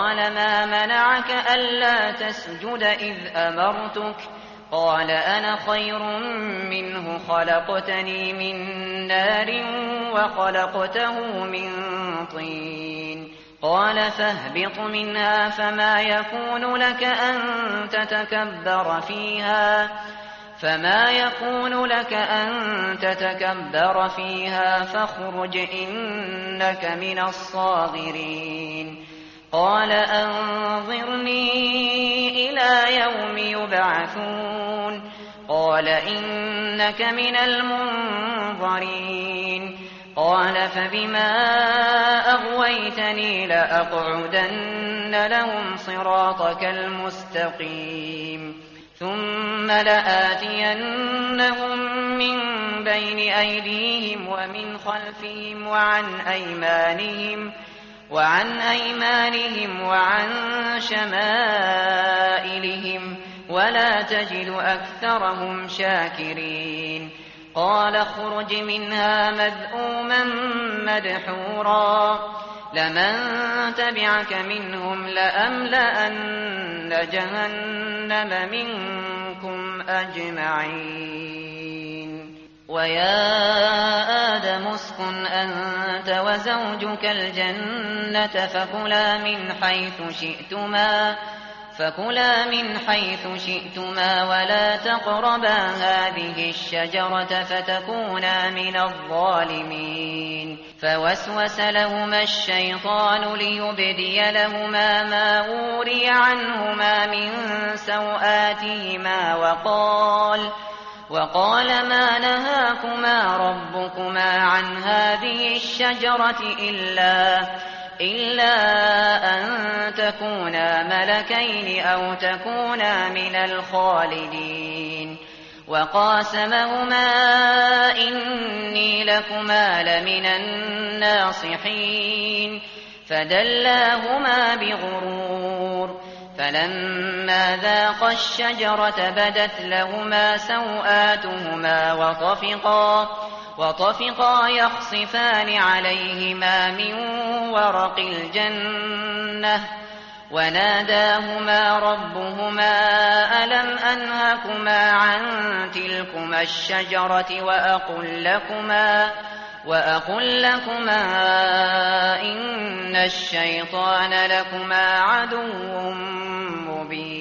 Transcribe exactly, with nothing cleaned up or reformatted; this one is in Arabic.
قال ما منعك ألا تسجد إذ أمرتك قال أنا خير منه خلقتني من نار وخلقته من طين قال فاهبط منها فما يكون لك أن تتكبر فيها فما يكون لك أن تتكبر فيها فاخرج إنك من الصاغرين قال أنظرني إلى يوم يبعثون قال إنك من المنظرين قال فبما أغويتني لأقعدن لهم صراطك المستقيم ثم لآتينهم من بين أيديهم ومن خلفهم وعن أيمانهم وعن أيمانهم وعن شمائلهم ولا تجد أكثرهم شاكرين قال اخرج منها مذءوما مدحورا لمن تبعك منهم لأملأن جهنم منكم أجمعين ويا آدم اسكن أنت وزوجك الجنة فكلا من حيث شئتما فكلا من حيث شئتما ولا تقربا هذه الشجرة فتكونا من الظالمين فوسوس لهما الشيطان ليبدي لهما ما أوري عنهما من سوآتهما وقال وقال ما نهاكما ربكما عن هذه الشجرة إلا إلا أن تكونا ملكين أو تكونا من الخالدين وقاسمهما إني لكما لمن الناصحين فدلاهما بغرور فلما ذاقا الشجرة بدت لهما سوآتهما وطفقا وطفقا يخصفان عليهما من ورق الجنة وناداهما ربهما ألم أنهكما عن تلكما الشجرة وأقل لكما وأقل لكما إن الشيطان لكما عدو مبين